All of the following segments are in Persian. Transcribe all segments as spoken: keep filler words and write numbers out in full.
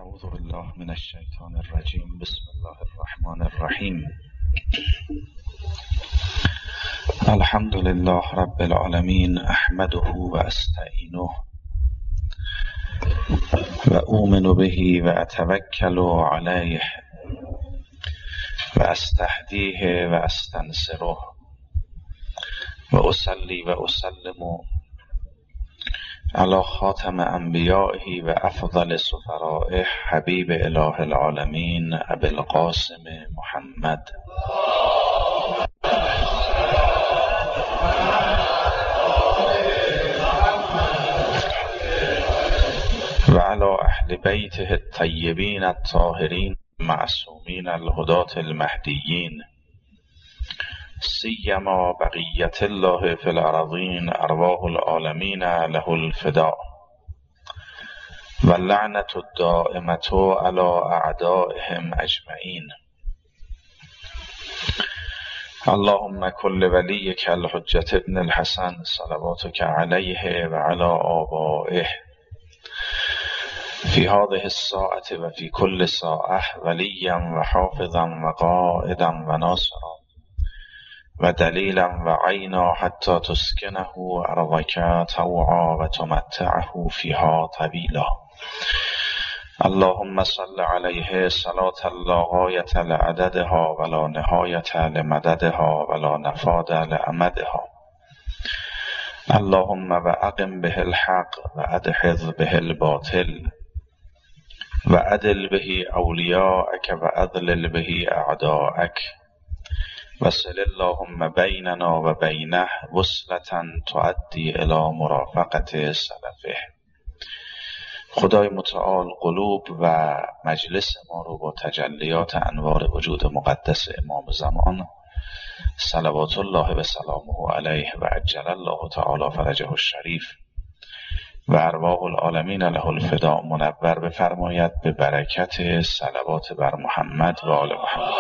اعوذ بالله من الشیطان الرجیم. بسم الله الرحمن الرحیم. الحمد لله رب العالمین، احمده و استعینه و اؤمن به و اتوکل علیه و استهدیه و استنصره و اصلی و اسلم علی خاتم انبیائه و افضل سفرائه حبیب اله العالمین ابی القاسم محمد و علی اهل بیته الطیبین الطاهرین معصومین الهداة المهدیین، سیما بقیت الله فی الارضین ارواح العالمین له الفداء و لعنت الدائمة علی اعدائهم اجمعین. اللهم کل ولیک الحجة ابن الحسن صلواتک علیه و علی آبائه فی هذه الساعة و فی کل ساعة ولیا و حافظا و قائدا و ناصرا و دلیلا و عینا حتی تسکنه ارضک طوعا و تمتعه فیها طویلا. اللهم صل علیه صلاة لا غایة لعددها ولا نهایة لمددها ولا نفاد لامدها. اللهم و اقم به الحق و ادحض به الباطل و عدل به اولیاءک و اضلل به اعداءک وصل اللهم بیننا و بینه وصلة تؤدی الی مرافقت سلفه. خدای متعال قلوب و مجلس ما رو با تجلیات انوار وجود مقدس امام زمان صلوات الله و سلامه علیه و عجل الله تعالی فرجه الشریف و ارواح العالمین له الفداء منور بفرماید به برکت صلوات بر محمد و آل محمد.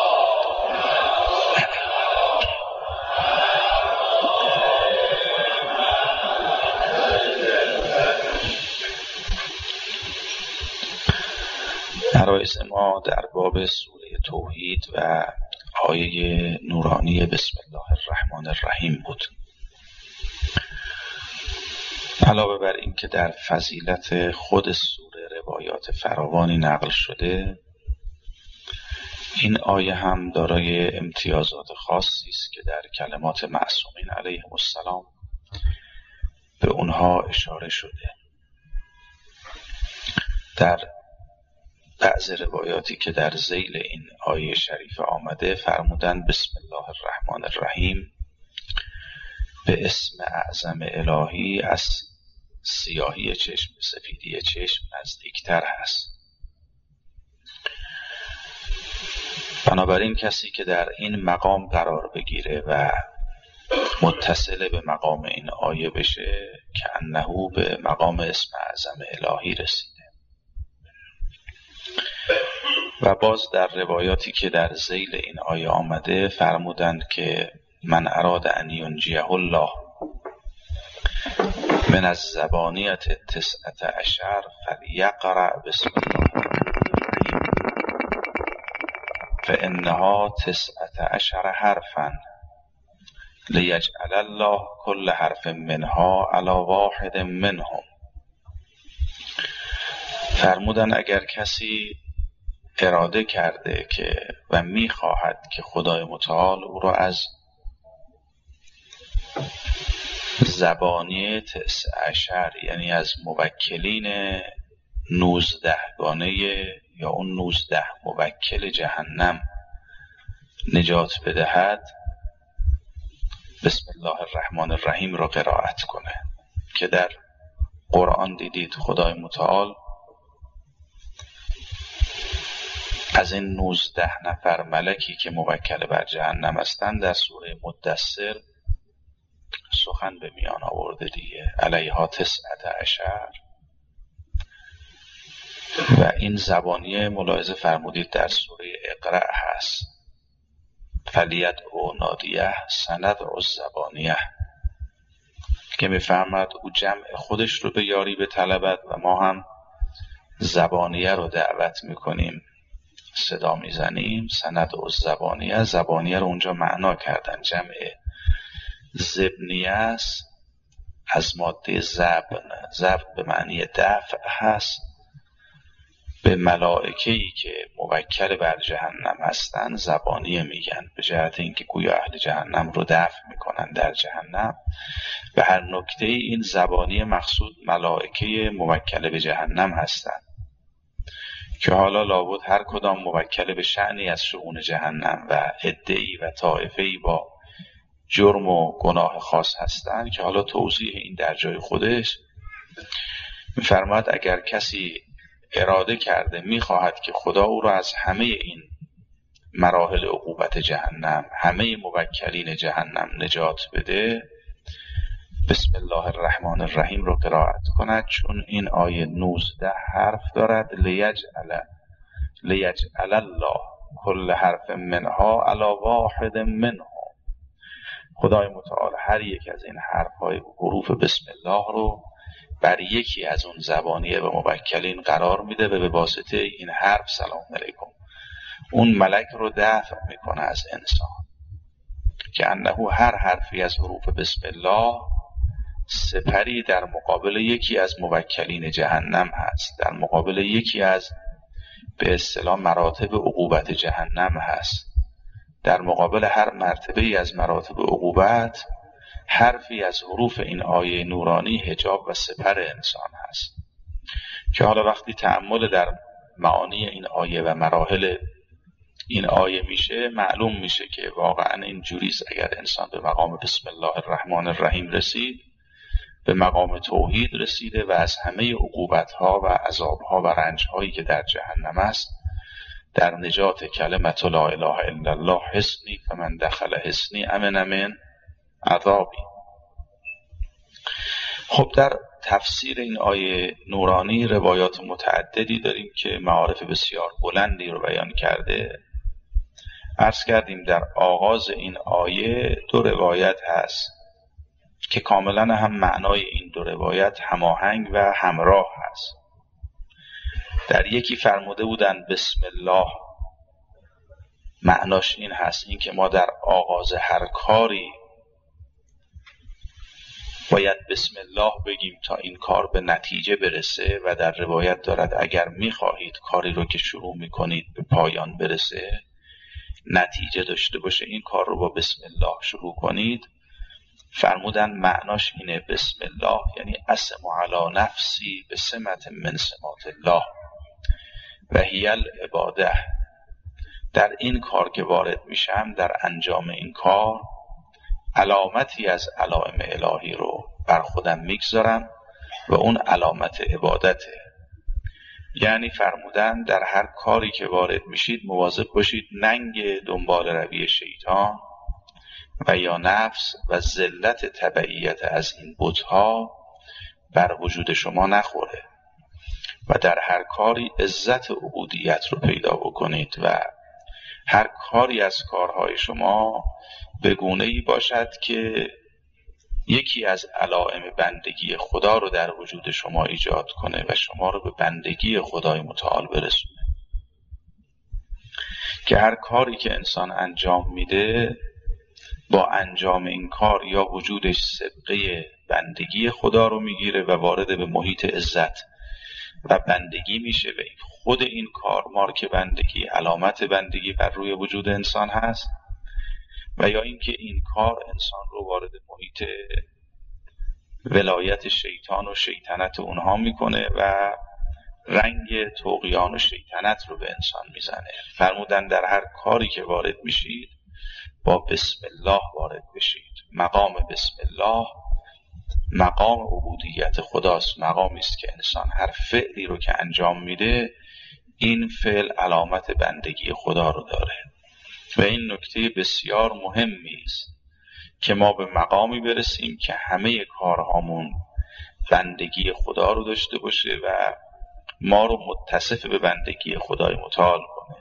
عرایض ما در باب سوره توحید و آیه نورانی بسم الله الرحمن الرحیم بود. علاوه بر این که در فضیلت خود سوره روایات فراوانی نقل شده، این آیه هم دارای امتیازات خاصی است که در کلمات معصومین علیهم السلام به اونها اشاره شده. در بعض روایاتی که در ذیل این آیه شریفه آمده فرمودن بسم الله الرحمن الرحیم به اسم اعظم الهی از سیاهی چشم سفیدی چشم نزدیکتر هست. بنابراین کسی که در این مقام قرار بگیره و متصل به مقام این آیه بشه که انه به مقام اسم اعظم الهی رسیده. و باز در روایاتی که در ذیل این آیه آمده فرمودند که من اراد ان ینجیه الله من الزبانیت تسعة عشر فلیقرأ بسم الله الرحمن الرحیم فانها تسعة عشر حرفا لیجعل الله كل حرف منها علی واحد منهم. فرمودن اگر کسی اراده کرده که و میخواهد که خدای متعال او را از زبانی تسع عشر یعنی از موکلین نوزده گانه یا اون نوزده موکل جهنم نجات بدهد، بسم الله الرحمن الرحیم را قرائت کنه. که در قرآن دیدید خدای متعال از این نوزده نفر ملکی که موکل بر جهنم هستند در سوره مدثر سخن به میان آورده دیگه، علیها تسعة عشر. و این زبانیه ملاحظه فرمودید در سوره اقرأ هست، فلیدعو نادیه سندعو الزبانیه، که میفهمد او جمع خودش رو به یاری به طلبت و ما هم زبانیه رو دعوت میکنیم، صدا میزنیم، سند و زبانیه. زبانیه رو اونجا معنا کردن، جمع زبنیه است، از ماده زبن. زبن به معنی دفع هست. به ملائکه‌ای که موکل بر جهنم هستن زبانیه میگن، به جهت اینکه گویا اهل جهنم رو دفع میکنن در جهنم. به هر نکته این زبانیه مقصود ملائکه موکل به جهنم هستن که حالا لابد هر کدام موکل به شأنی از شؤون جهنم و عده‌ای و طائفه‌ای با جرم و گناه خاص هستند، که حالا توضیح این در جای خودش. می‌فرماید اگر کسی اراده کرده می‌خواهد که خدا او را از همه این مراحل عقوبت جهنم، همه موکلین جهنم نجات بده، بسم الله الرحمن الرحیم رو قرائت کند، چون این آیه نوزده حرف دارد. لیجعل لیجعل الله کل حرف منها علی واحد منها. خدای متعال هر یک از این حرف‌های حروف بسم الله رو بر یکی از اون زبانیه و موکلین قرار میده و به واسطه این حرف سلام علیکم اون ملک رو دفع میکنه از انسان، که انه هر حرفی از حروف بسم الله سپری در مقابل یکی از موکلین جهنم هست، در مقابل یکی از به اصطلاح مراتب عقوبت جهنم هست. در مقابل هر مرتبه از مراتب عقوبت حرفی از حروف این آیه نورانی حجاب و سپر انسان هست، که حالا وقتی تأمل در معانی این آیه و مراحل این آیه میشه، معلوم میشه که واقعا این جوریست. اگر انسان به مقام بسم الله الرحمن الرحیم رسید، به مقام توحید رسیده و از همه عقوبت‌ها و عذاب‌ها و رنج‌هایی که در جهنم است در نجات کلمت لا اله الا الله حصنی فمن دخل حصنی امن من عذابی. خب در تفسیر این آیه نورانی روایات متعددی داریم که معارف بسیار بلندی رو بیان کرده. عرض کردیم در آغاز این آیه دو روایت هست که کاملا هم معنای این دو روایت هماهنگ و همراه هست. در یکی فرموده بودن بسم الله، معناش این هست، این که ما در آغاز هر کاری باید بسم الله بگیم تا این کار به نتیجه برسه. و در روایت دارد اگر میخواهید کاری رو که شروع میکنید به پایان برسه، نتیجه داشته باشه، این کار رو با بسم الله شروع کنید. فرمودن معناش اینه بسم الله یعنی اسم علی نفسی به سمت من سمات الله و هی العباده. در این کار که وارد میشم، در انجام این کار، علامتی از علائم الهی رو بر خودم میگذارم و اون علامت عبادته. یعنی فرمودن در هر کاری که وارد میشید مواظب باشید ننگ دنبال روی شیطان و یا نفس و ذلت تبعیت از این بت‌ها بر وجود شما نخوره و در هر کاری عزت عبودیت رو پیدا بکنید و هر کاری از کارهای شما به گونه‌ای باشد که یکی از علائم بندگی خدا رو در وجود شما ایجاد کنه و شما رو به بندگی خدای متعال برسونه. که هر کاری که انسان انجام میده، با انجام این کار یا وجودش سبقه بندگی خدا رو میگیره و وارد به محیط عزت و بندگی میشه و خود این کار مارک بندگی، علامت بندگی بر روی وجود انسان هست، و یا اینکه این کار انسان رو وارد محیط ولایت شیطان و شیطنت اونها میکنه و رنگ طغیان و شیطنت رو به انسان میزنه. فرمودن در هر کاری که وارد میشید با بسم الله وارد بشید. مقام بسم الله مقام عبودیت خداست، مقامی است که انسان هر فعلی رو که انجام میده این فعل علامت بندگی خدا رو داره. و این نکته بسیار مهمی است که ما به مقامی برسیم که همه کارهامون بندگی خدا رو داشته باشه و ما رو متصف به بندگی خدای متعال کنه.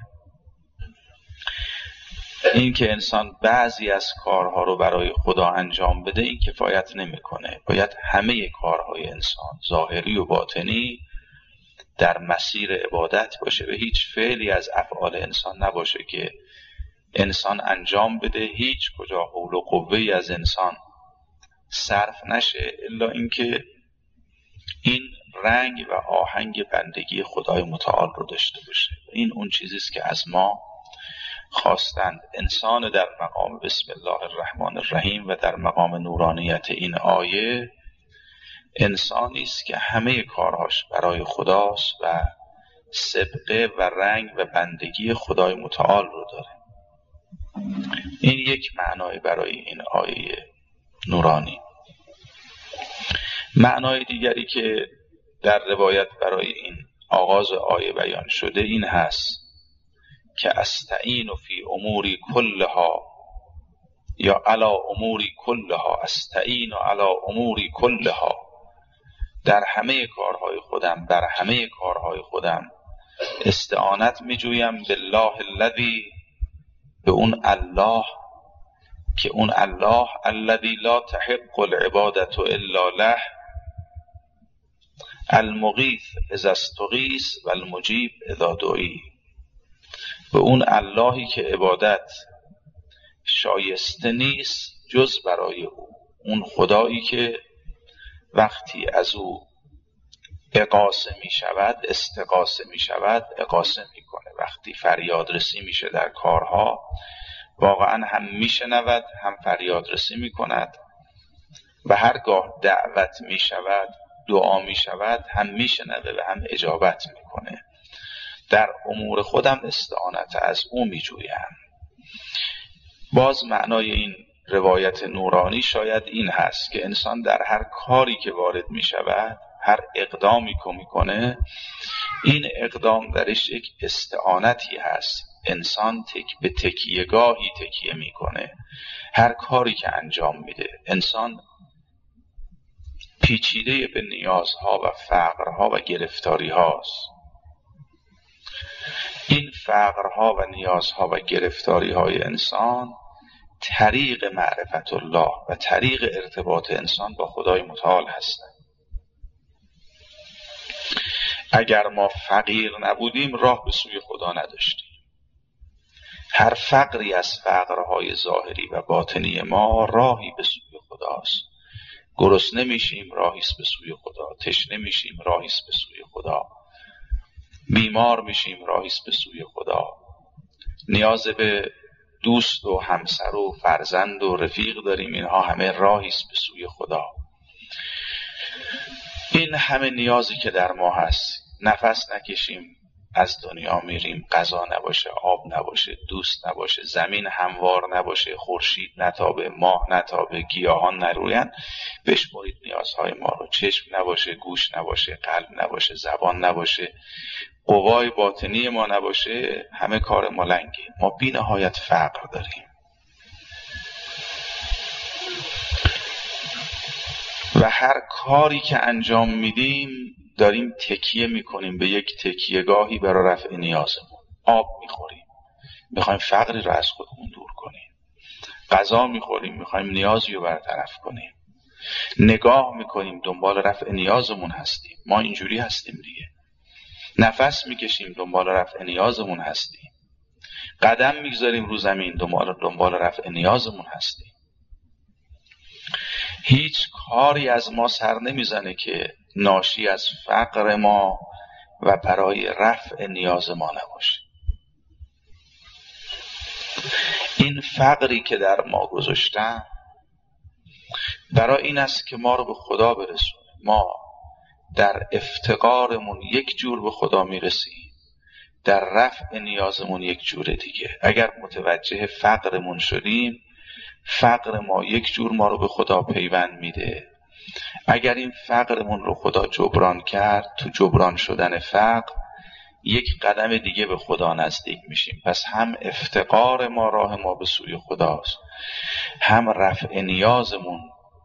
این که انسان بعضی از کارها رو برای خدا انجام بده این کفایت نمیکنه. باید همه کارهای انسان ظاهری و باطنی در مسیر عبادت باشه، به هیچ فعلی از افعال انسان نباشه که انسان انجام بده هیچ کجا حول و قوه‌ای از انسان صرف نشه الا اینکه این رنگ و آهنگ بندگی خدای متعال رو داشته باشه. این اون چیزی است که از ما خواستند. انسان در مقام بسم الله الرحمن الرحیم و در مقام نورانیت این آیه انسانی است که همه کارهاش برای خداست و سبقه و رنگ و بندگی خدای متعال رو داره. این یک معنای برای این آیه نورانی. معنای دیگری که در روایت برای این آغاز آیه بیان شده این هست که استعین فی اموری کلها یا علی اموری کلها، استعین علی اموری کلها، در همه کارهای خودم بر همه کارهای خودم استعانت می جویم بالله الذی، به اون الله که اون الله الذی لا تحق العبادة الا له، المغیث اذا استغیث و المجیب اذا دعی، به اون اللهی که عبادت شایسته نیست جز برای او، اون خدایی که وقتی از او اقاسه می شود استقاسه می شود اقاسه می کنه، وقتی فریاد رسی میشه در کارها واقعا هم می شنود هم فریاد رسی می کند و هرگاه دعوت می شود دعا می شود هم می شنوه و هم اجابت می کنه. در امور خودم استعانت از او می جویم. باز معنای این روایت نورانی شاید این هست که انسان در هر کاری که وارد می شود، هر اقدامی که می کنه، این اقدام درش یک استعانتی هست. انسان تک به تکیهگاهی تکیه می کنه. هر کاری که انجام میده انسان پیچیده به نیازها و فقرها و گرفتاری هاست. این فقرها و نیازها و گرفتاری های انسان طریق معرفت الله و طریق ارتباط انسان با خدای متعال هستند. اگر ما فقیر نبودیم راه به سوی خدا نداشتیم. هر فقری از فقرهای ظاهری و باطنی ما راهی به سوی خداست. گرسنه میشیم راهیست به سوی خدا، تشنه میشیم راهیست به سوی خدا، بیمار میشیم راهیست به سوی خدا، نیاز به دوست و همسر و فرزند و رفیق داریم، اینها همه راهیست به سوی خدا. این همه نیازی که در ما هست، نفس نکشیم از دنیا میریم، غذا نباشه، آب نباشه، دوست نباشه، زمین هموار نباشه، خورشید نتابه، ماه نتابه، گیاهان نروین، بشمرید نیازهای ما رو. چشم نباشه، گوش نباشه، قلب نباشه، زبان نباشه، قوای باطنی ما نباشه، همه کار ما لنگه. ما بی نهایت فقر داریم و هر کاری که انجام میدیم داریم تکیه میکنیم به یک تکیهگاهی برای رفع نیازمون. آب میخوریم میخوایم فقری رو از خودمون دور کنیم، غذا میخوریم میخوایم نیازی رو برطرف کنیم، نگاه میکنیم دنبال رفع نیازمون هستیم. ما اینجوری هستیم دیگه. نفس میکشیم دنبال رفع نیازمون هستیم، قدم میگذاریم رو زمین دنبال دنبال رفع نیازمون هستیم. هیچ کاری از ما سر نمیزنه که ناشی از فقر ما و برای رفع نیاز ما نباشه. این فقری که در ما گذاشتن برای این است که ما رو به خدا برسونه. ما در افتقارمون یک جور به خدا میرسیم، در رفع نیازمون یک جور دیگه. اگر متوجه فقرمون شدیم، فقر ما یک جور ما رو به خدا پیوند میده. اگر این فقرمون رو خدا جبران کرد، تو جبران شدن فقر یک قدم دیگه به خدا نزدیک میشیم. پس هم افتقار ما راه ما به سوی خداست، هم رفع نیازمون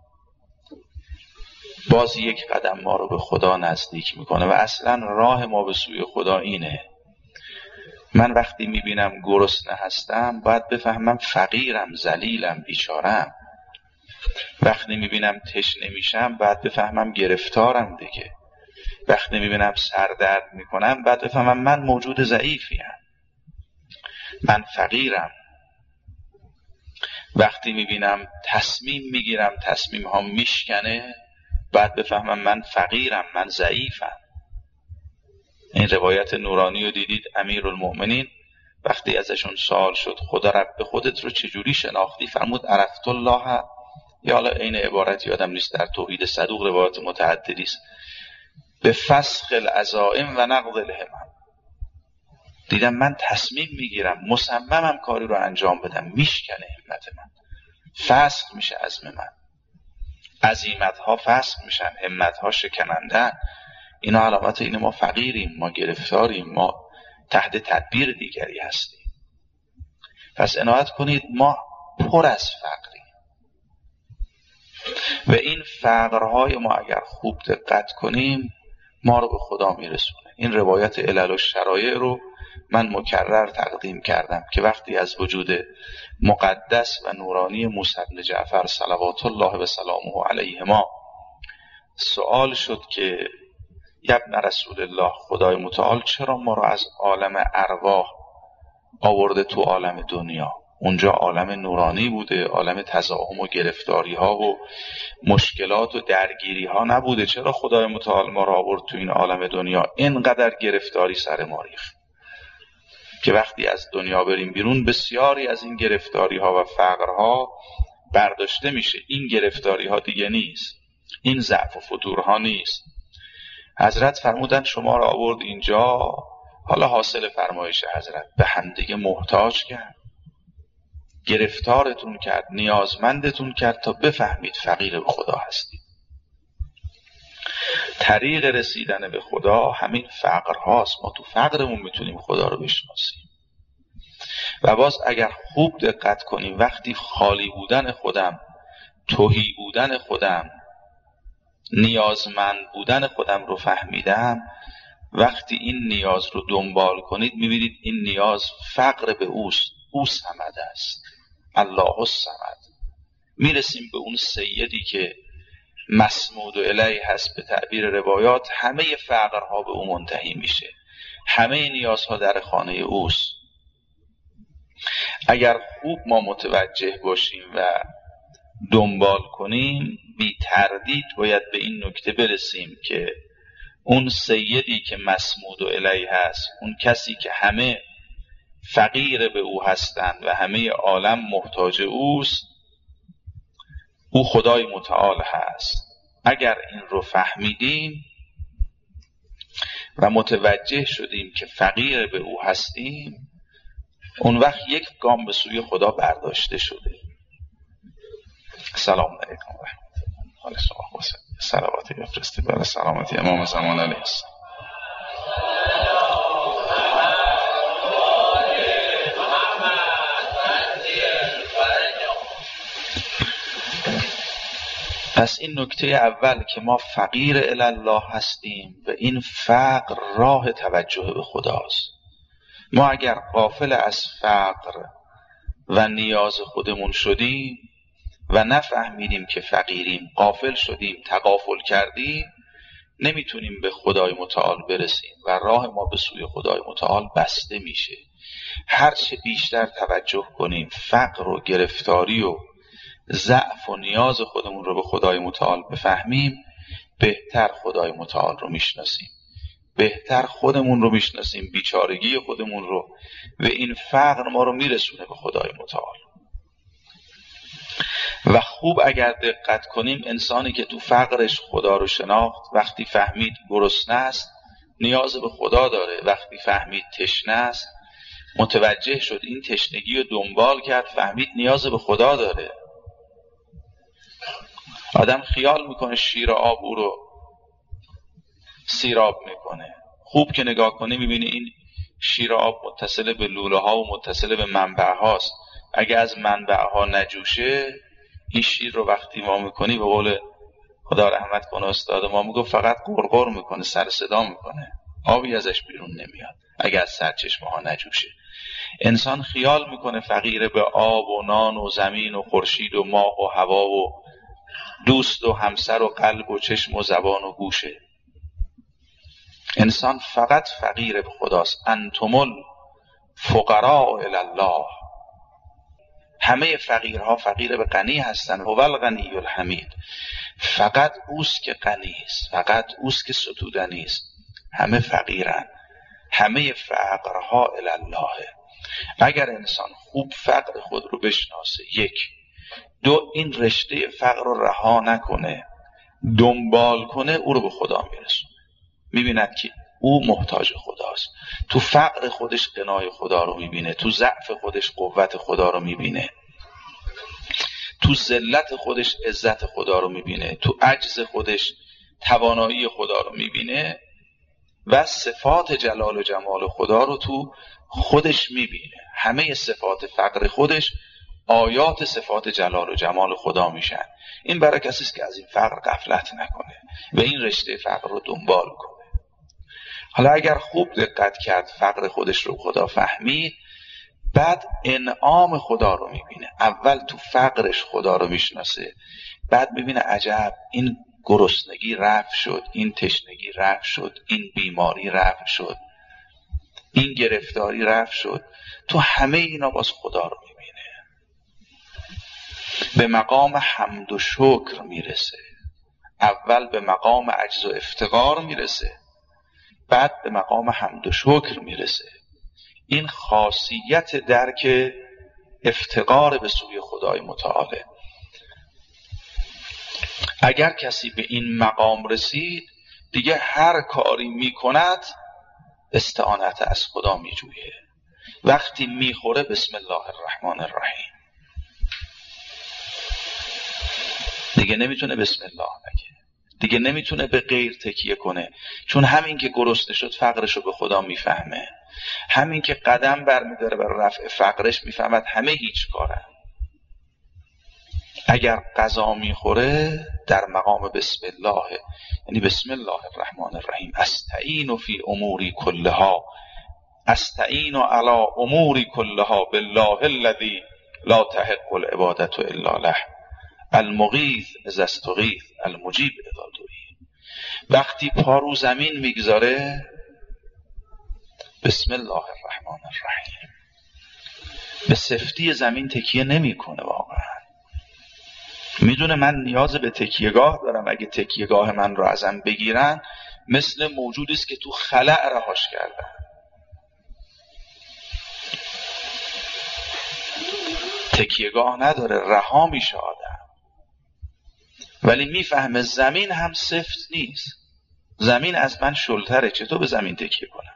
باز یک قدم ما رو به خدا نزدیک میکنه. و اصلا راه ما به سوی خدا اینه. من وقتی میبینم گرسنه هستم باید بفهمم فقیرم، ذلیلم، بیچارم. وقتی میبینم تشنه میشم باید بفهمم گرفتارم دیگه. وقتی میبینم سر درد میکنم بعد بفهمم من موجود ضعیفیم، من فقیرم. وقتی میبینم تصمیم میگیرم تصمیم ها میشکنه بعد بفهمم من فقیرم، من ضعیفم. این روایت نورانی رو دیدید امیرالمؤمنین وقتی ازشون سوال شد خدا رب خودت رو چجوری شناختی؟ فرمود عرفت الله، یا حالا این عبارت یادم نیست، در توحید صدوق روایت متعددی است، به فسخ العزائم و نقض الهمم. دیدم من تصمیم میگیرم، مصممم کاری رو انجام بدم، میشکنه همت من، فسخ میشه عزم من، عزیمت ها فسخ میشن، همت ها شکنندن. اینا علامت اینه ما فقیریم، ما گرفتاریم، ما تحت تدبیر دیگری هستیم. پس عنایت کنید ما پر از فقریم و این فقرهای ما اگر خوب دقت کنیم ما رو به خدا میرسونه. این روایت علل و شرایع رو من مکرر تقدیم کردم که وقتی از وجود مقدس و نورانی موسی بن جعفر صلوات الله و سلامه علیهما سوال شد که ابن رسول الله، خدای متعال چرا ما رو از عالم ارواح آورده تو عالم دنیا؟ اونجا عالم نورانی بوده، عالم تزاحم و گرفتاری ها و مشکلات و درگیری ها نبوده، چرا خدای متعال ما رو آورد تو این عالم دنیا؟ اینقدر گرفتاری سر ما ریخت که وقتی از دنیا بریم بیرون بسیاری از این گرفتاری ها و فقرها برداشته میشه. این گرفتاری ها دیگه نیست، این ضعف و فتورها نیست. حضرت فرمودن شما را آورد اینجا، حالا حاصل فرمایش حضرت، به همدیگه محتاج کرد، گرفتارتون کرد، نیازمندتون کرد تا بفهمید فقیر به خدا هستید. طریق رسیدن به خدا همین فقر هاست. ما تو فقرمون میتونیم خدا رو بشناسیم. و باز اگر خوب دقت کنیم وقتی خالی بودن خودم، تهی بودن خودم، نیازمند بودن خودم رو فهمیدم، وقتی این نیاز رو دنبال کنید میبینید این نیاز فقر به اوست. او صمد است، الله الصمد. میرسیم به اون سیدی که مسمود و الیه هست به تعبیر روایات، همه فقرها به او منتهی میشه، همه نیازها در خانه اوست. اگر خوب ما متوجه باشیم و دنبال کنیم بی تردید باید به این نکته برسیم که اون سیدی که مسمود و الیه هست، اون کسی که همه فقیر به او هستند و همه عالم محتاج اوست، او خدای متعال هست. اگر این رو فهمیدیم و متوجه شدیم که فقیر به او هستیم، اون وقت یک گام به سوی خدا برداشته شده. سلام علیکم و رحمت الله. صلواتی بفرستید برای سلامتی امام زمان علیه السلام. پس این نکته اول که ما فقیر الی الله هستیم و این فقر راه توجه به خداست. ما اگر غافل از فقر و نیاز خودمون شدیم و نفهمیدیم که فقیریم، غافل شدیم، تغافل کردیم، نمیتونیم به خدای متعال برسیم و راه ما به سوی خدای متعال بسته میشه. هرچه بیشتر توجه کنیم فقر و گرفتاری و ضعف و نیاز خودمون رو به خدای متعال بفهمیم، بهتر خدای متعال رو میشناسیم، بهتر خودمون رو میشناسیم، بیچارگی خودمون رو، و این فقر ما رو میرسونه به خدای متعال. و خوب اگر دقت کنیم انسانی که تو فقرش خدا رو شناخت، وقتی فهمید گرسنه است نیاز به خدا داره، وقتی فهمید تشنه است متوجه شد این تشنگی رو دنبال کرد، فهمید نیاز به خدا داره. آدم خیال میکنه شیر آب او رو سیراب میکنه. خوب که نگاه کنی میبینی این شیر آب متصل به لوله ها و متصل به منبع هاست. اگه از منبع ها نجوشه این شیر رو وقتی ما میکنی، به قول خدا رحمت کنه استاد ما میگه فقط قرقر میکنه، سر صدا میکنه، آبی ازش بیرون نمیاد اگه از سرچشمه ها نجوشه. انسان خیال میکنه فقیر به آب و نان و زمین و خورشید و ماه و هوا و دوست و همسر و قلب و چشم و زبان و گوشه. انسان فقط فقیر به خداست. انتم الفقراء الی الله. همه فقیرها فقیر به غنی هستند. هو الغنی الحمید. فقط اوست که غنی است، فقط اوست که ستودنی است. همه فقیرن. همه فقرها الی الله. اگر انسان خوب فقر خود رو بشناسه، یک. دو، این رشته فقر رو رها نکنه، دنبال کنه، او رو به خدا میرسونه. میبیند که او محتاج خداست. تو فقر خودش غنای خدا رو میبینه، تو ضعف خودش قوت خدا رو میبینه، تو ذلت خودش عزت خدا رو میبینه، تو عجز خودش توانایی خدا رو میبینه و صفات جلال و جمال خدا رو تو خودش میبینه. همه صفات فقر خودش آیات صفات جلال و جمال خدا میشن. این برای کسی است که از این فقر غفلت نکنه و این رشته فقر رو دنبال کنه. حالا اگر خوب دقت کرد، فقر خودش رو خدا فهمید، بعد انعام خدا رو میبینه. اول تو فقرش خدا رو میشناسه، بعد میبینه عجب این گرسنگی رفع شد، این تشنگی رفع شد، این بیماری رفع شد، این گرفتاری رفع شد. تو همه اینا باز خدا رو میبینه. به مقام حمد و شکر میرسه. اول به مقام عجز و افتقار میرسه، بعد به مقام حمد و شکر میرسه. این خاصیت درک افتقار به سوی خدای متعاله. اگر کسی به این مقام رسید، دیگه هر کاری میکند استعانت از خدا میجویه. وقتی میخوره بسم الله الرحمن الرحیم، دیگه نمیتونه بسم الله بگه، دیگه نمیتونه به غیر تکیه کنه. چون همین که گرسنه شد فقرشو به خدا میفهمه، همین که قدم برمیداره بر رفع فقرش میفهمد همه هیچ کارن. اگر غذا میخوره در مقام بسم الله، یعنی بسم الله الرحمن الرحیم، استعین فی اموری کلها، استعین علی اموری کلها بالله الذی لا تحق العبادة الا له المغیث اذا استغیث المجیب اذا دعی. وقتی پا رو زمین میگذاره بسم الله الرحمن الرحیم، به سفتی زمین تکیه نمیکنه. واقعا میدونه من نیاز به تکیهگاه دارم. اگه تکیهگاه من رو ازم بگیرن، مثل موجودی است که تو خلأ رهاش کردن. تکیهگاه نداره، رها میشه آدم. ولی میفهمه زمین هم سفت نیست، زمین از من شلتره، چطور به زمین تکیه کنم؟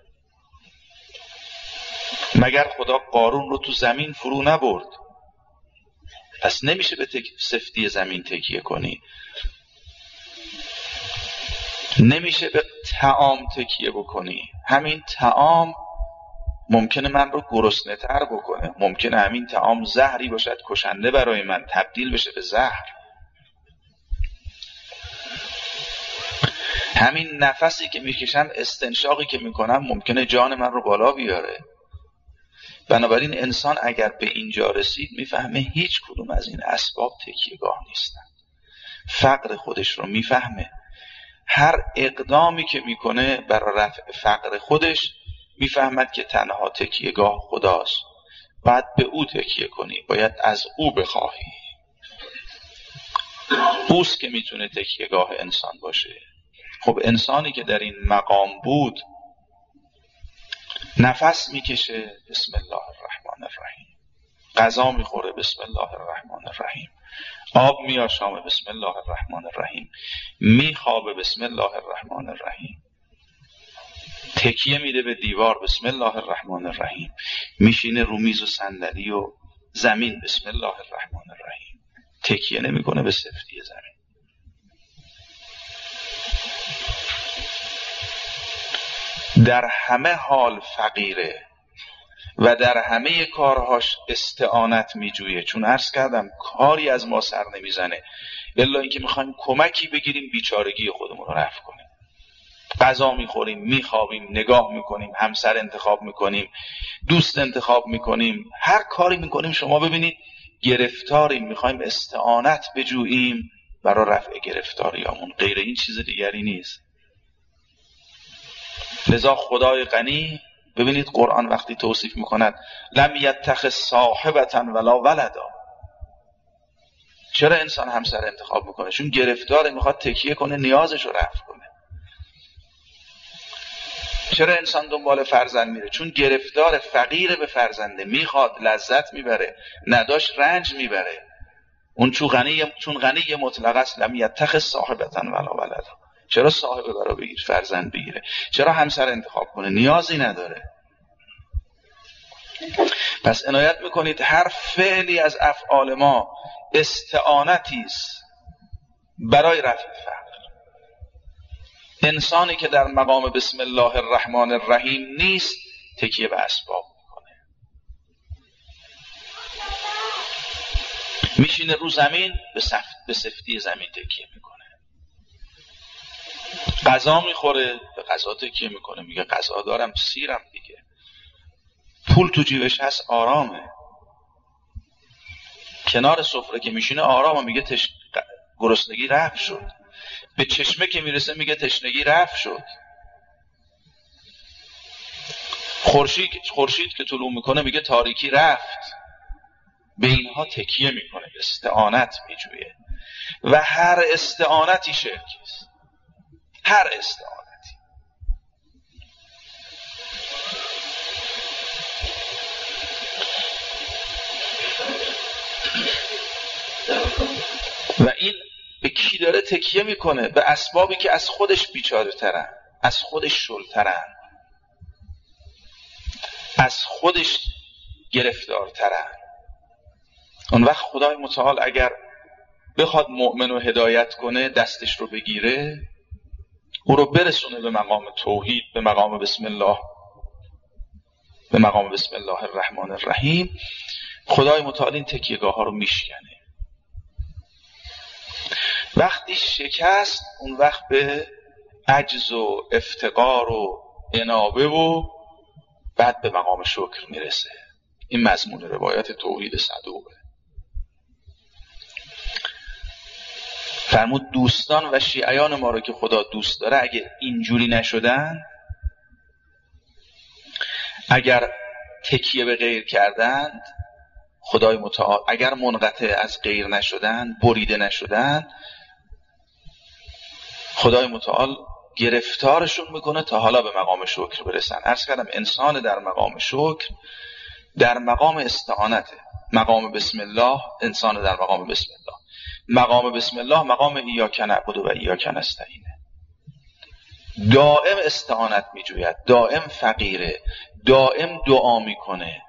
مگر خدا قارون رو تو زمین فرو نبرد؟ پس نمیشه به تک... سفتی زمین تکیه کنی. نمیشه به طعام تکیه بکنی. همین طعام ممکنه من رو گرسنه تر بکنه، ممکنه همین طعام زهری باشد کشنده برای من، تبدیل بشه به زهر. همین نفسی که میکشم، استنشاقی که میکنم، ممکنه جان من رو بالا بیاره. بنابراین انسان اگر به اینجا رسید میفهمه هیچ کدوم از این اسباب تکیهگاه نیستن. فقر خودش رو میفهمه. هر اقدامی که میکنه برای رفع فقر خودش میفهمد که تنها تکیهگاه خداست. باید به او تکیه کنی، باید از او بخواهی. اوست که میتونه تکیهگاه انسان باشه. خب انسانی که در این مقام بود، نفس میکشه بسم الله الرحمن الرحیم، غذا میخوره بسم الله الرحمن الرحیم، آب میآشامه بسم الله الرحمن الرحیم، میخوابه بسم الله الرحمن الرحیم، تکیه میده به دیوار بسم الله الرحمن الرحیم، میشینه رو میز و صندلی و زمین بسم الله الرحمن الرحیم. تکیه نمیکنه به سفتی زمین. در همه حال فقیره و در همه کارهاش استعانت میجویه. چون عرض کردم کاری از ما سر نمیزنه الا اینکه میخوایم کمکی بگیریم بیچارگی خودمون رو رفع کنیم. غذا میخوریم، میخوابیم، نگاه میکنیم، همسر انتخاب میکنیم، دوست انتخاب میکنیم، هر کاری میکنیم. شما ببینید گرفتاریم، میخوایم استعانت بجوییم برای رفع گرفتاریامون. غیر این چیز دیگری نیست. لذا خدای غنی، ببینید قرآن وقتی توصیف میکند لم یتخذ صاحبة ولا ولدا. چرا انسان همسر انتخاب میکنه؟ چون گرفتاره، میخواد تکیه کنه، نیازش رو رفع کنه. چرا انسان دنبال فرزند میره؟ چون گرفتار، فقیر به فرزنده، میخواد، لذت میبره، نداشت رنج میبره. اون چون غنی چون غنی مطلق است لم یتخذ صاحبة ولا ولدا. چرا صاحبه برا بگیر، فرزند بگیره؟ چرا همسر انتخاب کنه؟ نیازی نداره. پس عنایت میکنید هر فعلی از افعال ما استعانتی است برای رفع فقر. انسانی که در مقام بسم الله الرحمن الرحیم نیست تکیه به اسباب میکنه، میشینه رو زمین به, سفت به سفتی زمین تکیه میکنه. غذا میخوره به غذا تکیه میکنه، میگه غذا دارم سیرم دیگه. پول تو جیبش هست آرامه، کنار سفره که میشینه آرامه، میگه تش... گرسنگی رفع شد. به چشمه که میرسه میگه تشنگی رفع شد. خورشید خورشید که طلوع میکنه میگه تاریکی رفت. به اینها تکیه میکنه، استعانت میجویه. و هر استعانتی شرک است، هر استعانتی. و این به کی داره تکیه میکنه؟ به اسبابی که از خودش بیچاره ترن، از خودش شل ترن، از خودش گرفتار ترن. اون وقت خدای متعال اگر بخواد مؤمن رو هدایت کنه، دستش رو بگیره، او رو برسونه به مقام توحید، به مقام بسم الله، به مقام بسم الله الرحمن الرحیم، خدای متعال این تکیهگاه ها رو میشکنه. وقتی شکست، اون وقت به عجز و افتقار و انابه و بعد به مقام شکر میرسه. این مضمون روایت توحید صدوقه. فرمود دوستان و شیعیان ما رو که خدا دوست داره اگه اینجوری نشدن، اگر تکیه به غیر کردند، خدای متعال اگر منقطع از غیر نشدن، بریده نشدن، خدای متعال گرفتارشون میکنه تا حالا به مقام شکر برسن. عرض کردم انسان در مقام شکر در مقام استعانته. مقام بسم الله، انسان در مقام بسم الله. مقام بسم الله مقام ایاک نعبد و ایاک نستعین. دائم استعانت میجوید، دائم فقیره، دائم دعا میکنه.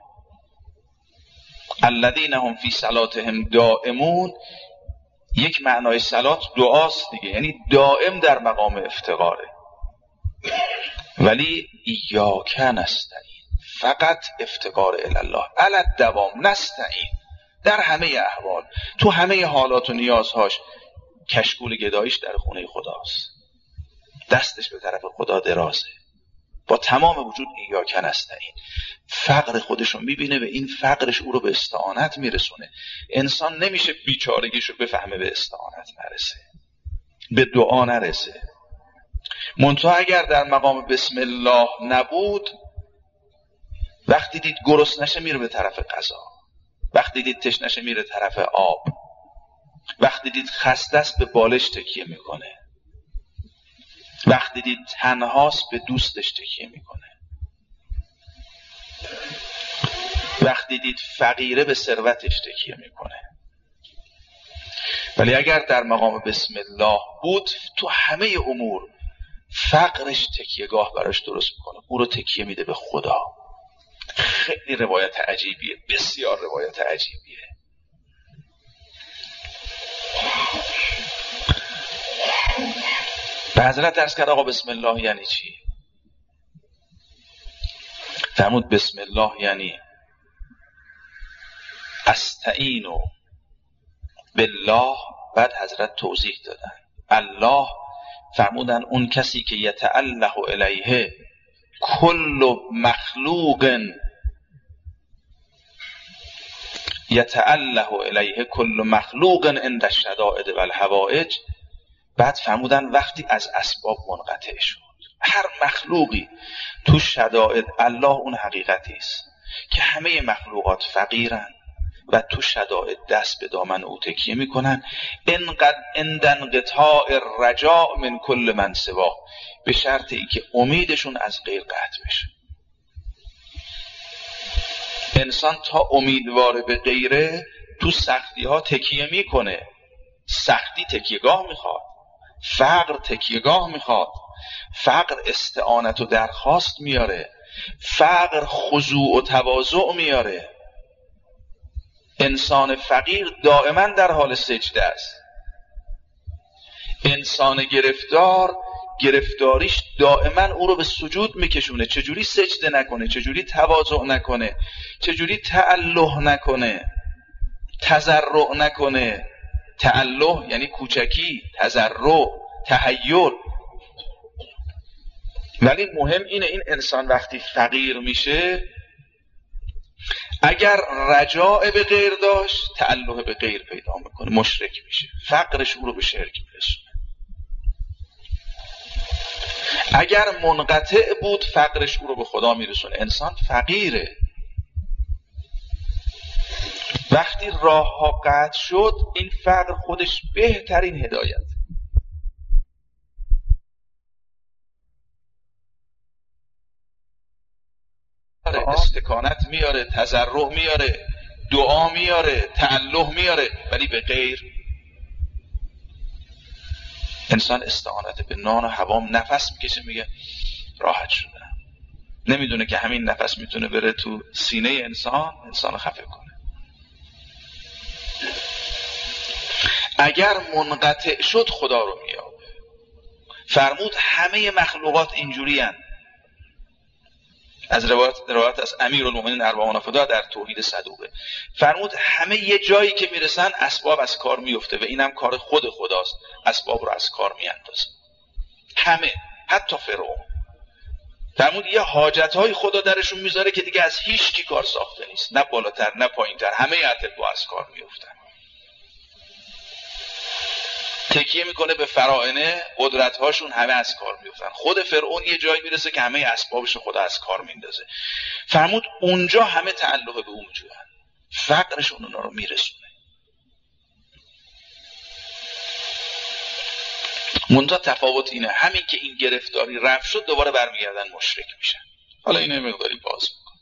الذین هم فی صلاتهم دائمون، یک معنای صلات دعاست دیگه، یعنی دائم در مقام افتقاره. ولی ایاک نستعین، فقط افتقار الله، علی الدوام، نستعین، در همه احوال، تو همه حالات و نیازهاش کشکول گداییش در خونه خداست، دستش به طرف خدا درازه، با تمام وجود ایاک نستعین. فقر خودشو میبینه و این فقرش او رو به استعانت میرسونه. انسان نمیشه بیچارگیشو بفهمه به استعانت نرسه، به دعا نرسه. منتها اگر در مقام بسم الله نبود، وقتی دید گرسنشه میره به طرف غذا، وقتی دید تشنشه میره طرف آب، وقتی دید خسته است به بالش تکیه میکنه، وقتی دید تنهاست به دوستش تکیه میکنه، وقتی دید فقیره به ثروتش تکیه میکنه. ولی اگر در مقام بسم الله بود، تو همه امور فقرش تکیهگاه براش درست میکنه، او رو تکیه میده به خدا. خیلی روایت عجیبیه، بسیار روایت عجیبیه. به حضرت عرض کرد آقا بسم الله یعنی چی؟ فرمود بسم الله یعنی استعینو بالله. بعد حضرت توضیح دادن الله، فرمودن اون کسی که یتعلق الیه کل مخلوق، یتعلق الیه کل مخلوق عند الشدائد والحوائج. بعد فرمودن وقتی از اسباب منقطع شد، هر مخلوقی تو شدائد، الله اون حقیقتی است که همه مخلوقات فقیرن و تو شدائد دست به دامن او تکیه میکنن. انقد انقطاع الرجاء من کل من سوا، به شرط ای که امیدشون از غیر قطع بشه. انسان تا امیدوار به غیره تو سختی ها تکیه میکنه. سختی تکیهگاه میخواد، فقر تکیهگاه میخواد، فقر استعانت و درخواست میاره، فقر خضوع و تواضع میاره. انسان فقیر دائما در حال سجده است. انسان گرفتار گرفتاریش دائما او رو به سجود میکشونه. چجوری سجده نکنه؟ چجوری تواضع نکنه؟ چجوری تعله نکنه؟ تضرع نکنه؟ تعله یعنی کوچکی، تضرع تحیل. ولی مهم اینه این انسان وقتی فقیر میشه، اگر رجاء به غیر داشت تعلق به غیر پیدا میکنه، مشرک میشه، فقرش او رو به شرک میرسونه. اگر منقطع بود فقرش او رو به خدا میرسونه. انسان فقیره. وقتی راه ها قطع شد، این فقر خودش بهترین هدایت. استکانت میاره، تضرع میاره، دعا میاره، تعله میاره، ولی به غیر. انسان استعانت به نان و هوام نفس میکشه، میگه راحت شدم. نمیدونه که همین نفس میتونه بره تو سینه انسان، انسان خفه کنه. اگر منقطع شد خدا رو میابه. فرمود همه مخلوقات اینجوری هن. از روایت, روایت از امیرالمومنین اربعون فدا در توحید صدوقه فرمود همه یه جایی که میرسن اسباب از کار میفته و اینم کار خود خداست، اسباب رو از کار میاندازه. همه، حتی فرعون فرمود یه حاجتهای خدا درشون میذاره که دیگه از هیچ کی کار ساخته نیست، نه بالاتر نه پایینتر، همه اطباء از کار میفتن. تکیه میکنه به فراعنه، قدرت‌هاشون همه از کار میفتن. خود فرعون یه جایی میرسه که همه اسبابش خدا از کار میندازه. فرمود اونجا همه تعلق به اون میجوین، فقرشون اونا رو میرسونه. منتها تفاوت اینه، همین که این گرفتاری رفت شد دوباره برمیگردن مشرک میشن. حالا اینو مقداری باز میکن.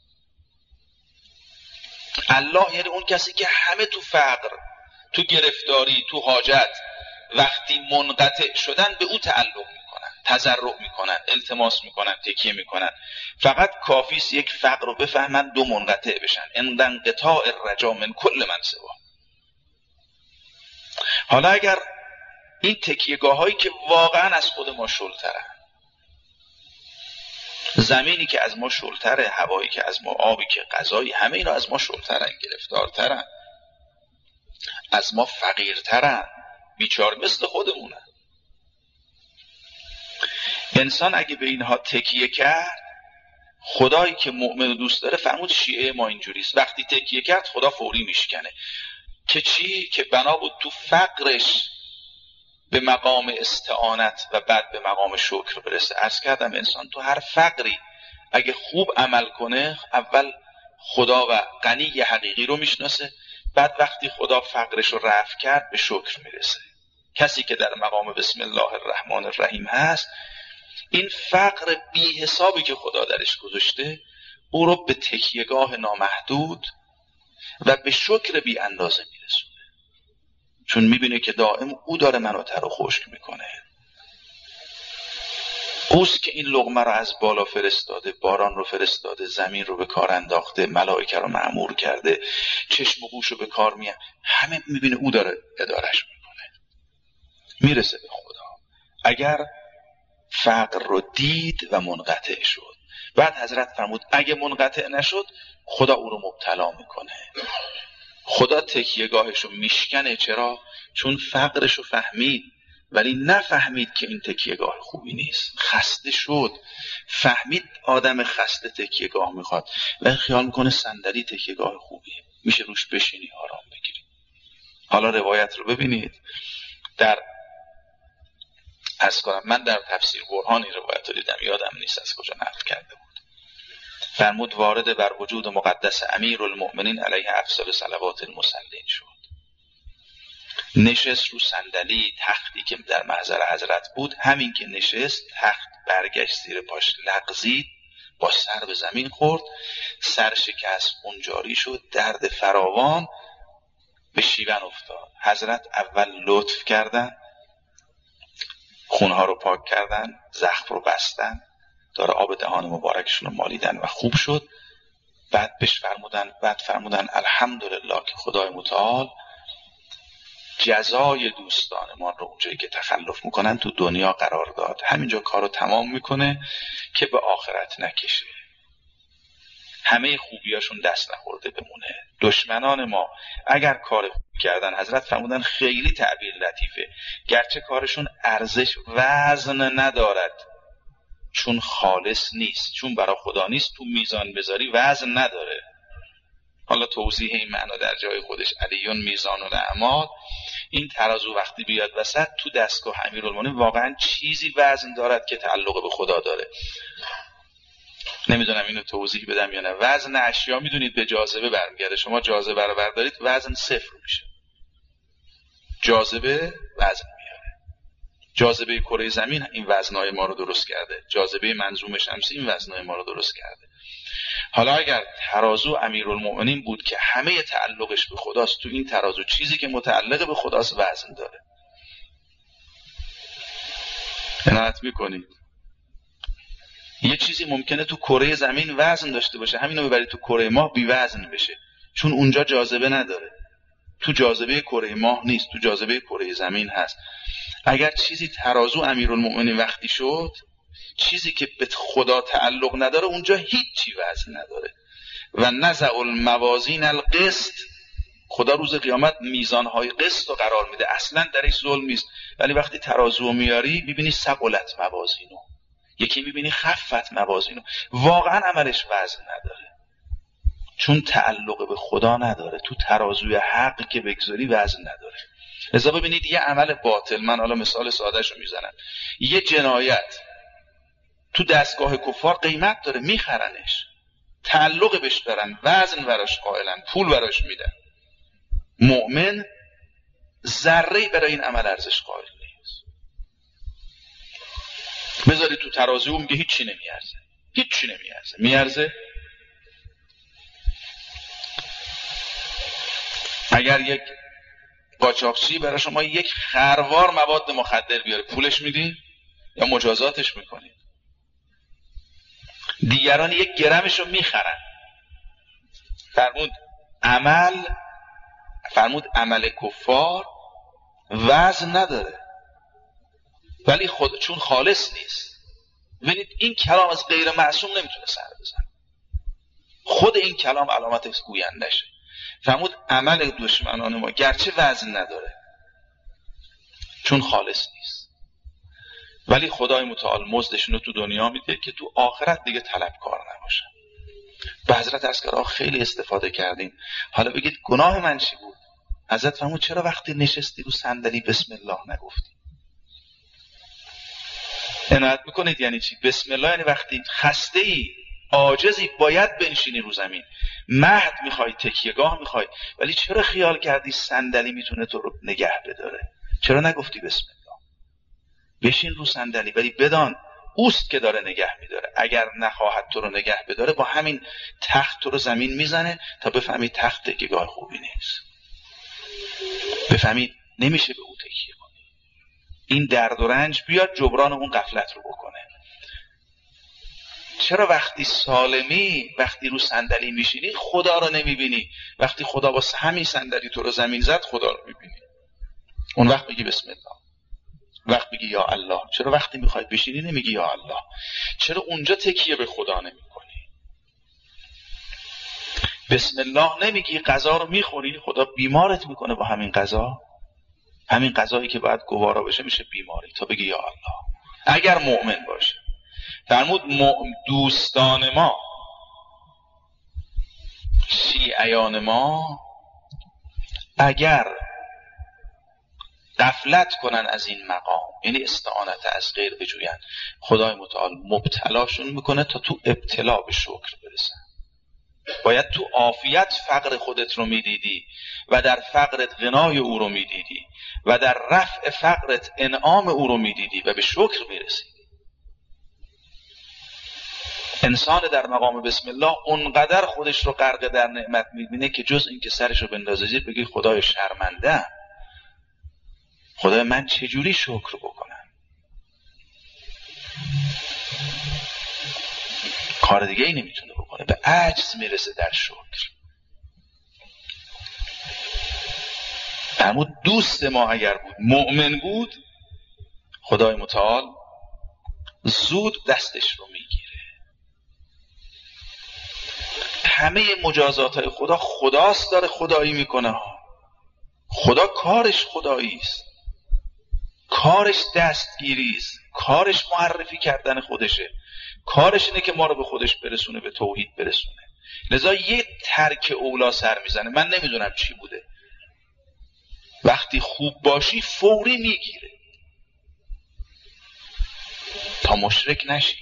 الله یعنی اون کسی که همه تو فقر، تو گرفتاری، تو حاجت، وقتی منقطع شدن به او تعلق میکنن، تضرع میکنن، التماس میکنن، تکیه میکنن. فقط کافیست یک فقر رو بفهمن، دو منقطع بشن. انقطاع الرجا من کل من سوا. حالا اگر این تکیهگاه هایی که واقعا از خود ما شلترن، زمینی که از ما شلتره، هوایی که از ما، آبی که غذایی، همه اینا از ما شلترن، گرفتارترن، از ما فقیرترن، بیچار مثل خودمونن. انسان اگه به اینها تکیه کرد، خدایی که مؤمن و دوست داره، فرمود شیعه ما اینجوریست، وقتی تکیه کرد خدا فوری میشکنه. که چی؟ که بنا بود تو فقرش به مقام استعانت و بعد به مقام شکر برسه. عرض کردم انسان تو هر فقری اگه خوب عمل کنه، اول خدا و غنی حقیقی رو میشناسه، بعد وقتی خدا فقرش رو رفع کرد به شکر میرسه. کسی که در مقام بسم الله الرحمن الرحیم هست، این فقر بی حسابی که خدا درش گذاشته او رو به تکیهگاه نامحدود و به شکر بی اندازه میرسونه. چون میبینه که دائم او داره منو تر و خشک میکنه. اوست که این لقمه رو از بالا فرستاده، باران رو فرستاده، زمین رو به کار انداخته، ملائکه رو مأمور کرده، چشم و گوش رو به کار میه، همه میبینه او داره ادارش میکنه، میرسه به خدا. اگر فقر رو دید و منقطع شد، بعد حضرت فرمود اگه منقطع نشد خدا او رو مبتلا میکنه. خدا تکیهگاهش رو میشکنه. چرا؟ چون فقرش رو فهمید، ولی نفهمید که این تکیهگاه خوبی نیست. خسته شد، فهمید آدم خسته تکیهگاه میخواد و خیال میکنه صندلی تکیهگاه خوبیه، میشه روش بشینی آرام بگیری. حالا روایت رو ببینید. در عرض کنم من در تفسیر برهانی روایت رو دیدم، یادم نیست از کجا نقل کرده بود، فرمود وارد بر وجود مقدس امیرالمؤمنین علیه افضل صلوات المصلین شد. نشست رو صندلی تختی که در محضر حضرت بود، همین که نشست تخت برگشت زیر پاش، لغزید، با سر به زمین خورد، سر شکست، خون جاری شد، درد فراوان به شیون افتاد. حضرت اول لطف کردن، خونها رو پاک کردن، زخم رو بستن، داره آب دهان مبارکشون رو مالیدن و خوب شد. بعد بهش فرمودن بعد فرمودن الحمدلله که خدای متعال جزای دوستانمان رو اونجایی که تخلف میکنن تو دنیا قرار داد، همینجا کارو تمام میکنه که به آخرت نکشه، همه خوبیاشون دست نخورده بمونه. دشمنان ما اگر کار خوب کردن، حضرت فرمودن خیلی تعبیر لطیفه، گرچه کارشون ارزش وزن ندارد چون خالص نیست، چون برای خدا نیست، تو میزان بذاری وزن نداره. حالا توضیح این معنا در جای خودش، علیون میزان الاعمال، این ترازو وقتی بیاد وسط تو دستگاه امیرالمومنین واقعا چیزی وزن دارد که تعلق به خدا داره. نمیدونم اینو توضیح بدم یا نه. وزن اشیا میدونید به جاذبه برمیگرده، شما جاذبه رو بردارید وزن صفر میشه، جاذبه وزن میاره. جاذبه کره زمین این وزنای ما رو درست کرده، جاذبه منظوم شمسی این وزنای ما رو درست کرده. حالا اگر ترازو امیرالمؤمنین بود که همه تعلقش به خداست، تو این ترازو چیزی که متعلق به خداست وزن داره. عنایت میکنید یه چیزی ممکنه تو کره زمین وزن داشته باشه، همینو ببرید تو کره ماه بی وزن بشه، چون اونجا جاذبه نداره. تو جاذبه کره ماه نیست، تو جاذبه کره زمین هست. اگر چیزی ترازو امیرالمؤمنین وقتی شد، چیزی که به خدا تعلق نداره اونجا هیچی وزن نداره. و نزع الموازین القسط، خدا روز قیامت میزانهای قسط رو قرار میده، اصلا درش ظلم نیست، ولی وقتی ترازو میاری میبینی ثقلت موازینو، یکی میبینی خفت موازینو، واقعا عملش وزن نداره چون تعلق به خدا نداره. تو ترازوی حق که بگذاری وزن نداره. لذا ببینید یه عمل باطل، من حالا مثال سادهشو میزنم، یه جنایت تو دستگاه کفار قیمت داره، میخرنش، تعلق بهش دارن، وزن براش قائلن، پول براش میدن. مؤمن ذره برای این عمل ارزش قائل نیست. بذاری تو ترازو میگه هیچی نمیارزه، هیچی نمیارزه. میارزه؟ اگر یک قاچاقچی برای شما یک خروار مواد مخدر بیاره، پولش میدی یا مجازاتش میکنی؟ دیگران یک گرمشو میخرن. فرمود عمل فرمود عمل کفار وزن نداره، ولی خود چون خالص نیست. ببینید این کلام از غیر معصوم نمیتونه سر بزنه، خود این کلام علامت گویندشه. فرمود عمل دشمنان ما گرچه وزن نداره چون خالص نیست، ولی خدای متعال مزدشون رو تو دنیا میده که تو آخرت دیگه طلبکار نباشن. به حضرت عسکرها خیلی استفاده کردیم. حالا بگید گناه من چی بود؟ حضرت فرمود چرا وقتی نشستی رو صندلی بسم الله نگفتی؟ عنایت میکنید یعنی چی؟ بسم الله یعنی وقتی خسته ای، عاجزی، باید بنشینی رو زمین، مهد میخوای، تکیهگاه میخوای، ولی چرا خیال کردی صندلی میتونه تو رو نگه بداره؟ چرا نگفتی بسم الله؟ بشین رو صندلی، ولی بدان اوست که داره نگه میداره. اگر نخواهد تو رو نگه بداره با همین تخت تو رو زمین میزنه تا بفهمی تخت تکیهگاه خوبی نیست، بفهمی نمیشه به او تکیه کنی. این درد و رنج بیاد جبران اون غفلت رو بکنه. چرا وقتی سالمی، وقتی رو صندلی میشینی خدا رو نمیبینی؟ وقتی خدا واسه همین صندلی تو رو زمین زد خدا رو میبینی. اون وقت بگی بسم الله، وقت بگی یا الله. چرا وقتی میخوای بشینی نمیگی یا الله؟ چرا اونجا تکیه به خدا نمیکنی؟ بسم الله نمیگی، غذا رو میخوری، خدا بیمارت میکنه با همین غذا، همین غذایی که باید گوارا بشه میشه بیماری، تا بگی یا الله. اگر مؤمن باشه. فرمود دوستان ما، شیعیان ما، اگر غفلت کنن از این مقام، یعنی استعانت از غیر بجوین، خدای متعال مبتلاشون میکنه تا تو ابتلا به شکر برسن. باید تو عافیت فقر خودت رو میدیدی و در فقرت غنای او رو میدیدی و در رفع فقرت انعام او رو میدیدی و به شکر میرسیدی. انسان در مقام بسم الله اونقدر خودش رو غرق در نعمت میبینه که جز این که سرش رو بندازه زیر بگی خدای شرمنده، خدای من چجوری شکر بکنم، کار دیگه ای نمیتونه بکنه، به عجز میرسه در شکر. اما دوست ما اگر بود، مؤمن بود، خدای متعال زود دستش رو میگیره. همه مجازات های خدا خداست داره خدایی میکنه ها. خدا کارش خدایی است، کارش دستگیری است، کارش معرفی کردن خودشه، کارش اینه که ما رو به خودش برسونه، به توحید برسونه. لذا یه ترک اولا سر میزنه. من نمیدونم چی بوده، وقتی خوب باشی فوری میگیره تا مشرک نشی.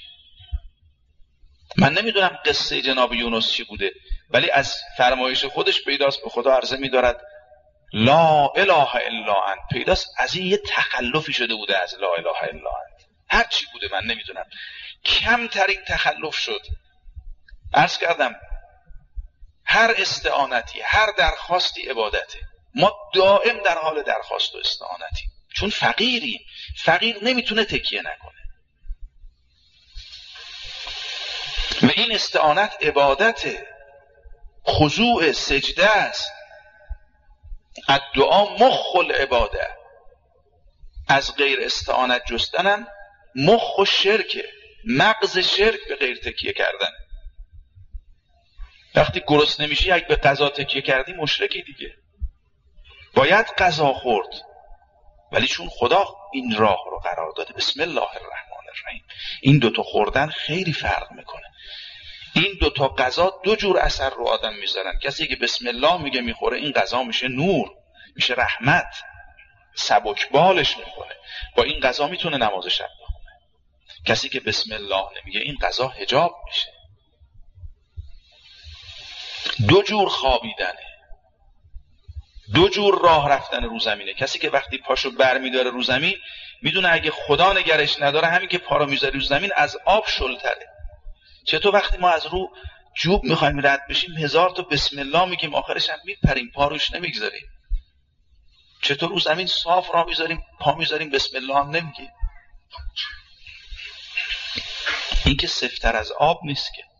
من نمیدونم قصه جناب یونس چی بوده، ولی از فرمایش خودش پیداست به خدا عرضه میدارد لا اله الا انت، پیداست از این یه تخلفی شده بوده از لا اله الا انت. هر چی بوده من نمیدونم، کمترین تخلف شد. عرض کردم هر استعانتی، هر درخواستی عبادته. ما دائم در حال درخواست و استعانتی، چون فقیریم. فقیر نمیتونه تکیه نکنه و این استعانت عبادته، خضوع، سجده است. الدعا مخ العباده. از غیر استعانت جستنم مخ و شرکه، مغز شرک به غیر تکیه کردن. وقتی گرسنه نمیشی اگه به غذا تکیه کردی مشرکی دیگه. باید غذا خورد، ولی چون خدا این راه رو قرار داده، بسم الله الرحمن الرحیم، این دوتا خوردن خیلی فرق میکنه. این دوتا غذا دو جور اثر رو آدم میذارن. کسی که بسم الله میگه میخوره، این غذا میشه نور، میشه رحمت، سبک بالش میکنه، با این غذا میتونه نماز شب بخونه. کسی که بسم الله نمیگه، این غذا حجاب میشه. دو جور خوابیدنه، دو جور راه رفتن رو زمینه. کسی که وقتی پاشو بر میداره رو زمین میدونه اگه خدا نگرش نداره، همین که پا رو میذاری رو زمین از آب شلتره. چطور وقتی ما از رو جوب میخوایم رد بشیم هزار تا بسم الله میگیم، آخرش هم میپریم، پا روش نمیگذاریم. چطور رو زمین صاف راه میذاریم، پا میذاریم، بسم الله هم نمیگیم. این که سفتر از آب نیست که.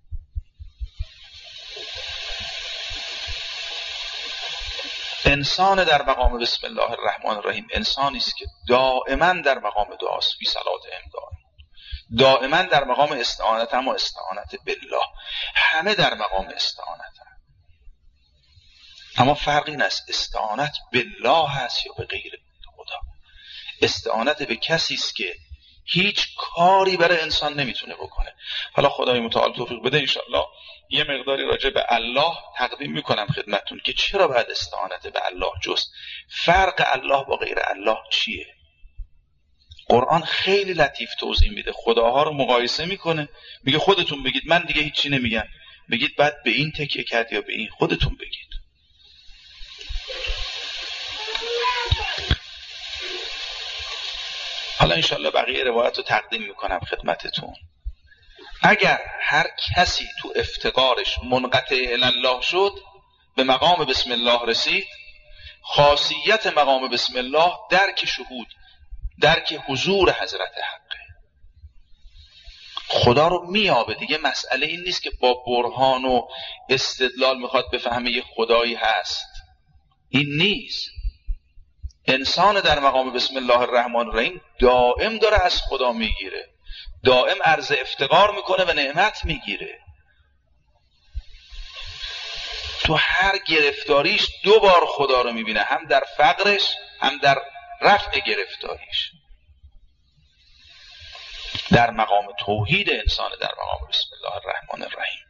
انسان در مقام بسم الله الرحمن الرحیم انسانی است که دائما در مقام دعاست، فی صلات امداد، دائما در مقام استعانت، اما استعانت بالله. همه در مقام استعانت هم. اما فرق این است استعانت بالله هست یا به غیر خدا. استعانت به کسی است که هیچ کاری برای انسان نمیتونه بکنه. حالا خدای متعال توفیق بده انشاءالله یه مقداری راجع به الله تقدیم میکنم خدمتتون که چرا باید استعانت به الله جست، فرق الله با غیر الله چیه. قرآن خیلی لطیف توضیح میده، خداها رو مقایسه میکنه، میگه خودتون بگید، من دیگه هیچی نمیگم، بگید بعد به این تکیه کرد یا به این، خودتون بگید. حالا انشاءالله بقیه روایت رو تقدیم میکنم خدمتتون. اگر هر کسی تو افتقارش منقطع الله شد، به مقام بسم الله رسید، خاصیت مقام بسم الله درک شهود، درک حضور حضرت حقه. خدا رو میابه دیگه. مسئله این نیست که با برهان و استدلال میخواد بفهمه یه خدایی هست، این نیست. انسان در مقام بسم الله الرحمن الرحیم دائم داره از خدا میگیره، دائم عرض افتقار میکنه و نعمت میگیره. تو هر گرفتاریش دو بار خدا رو میبینه، هم در فقرش هم در رفع گرفتاریش. در مقام توحید انسان در مقام بسم الله الرحمن الرحیم.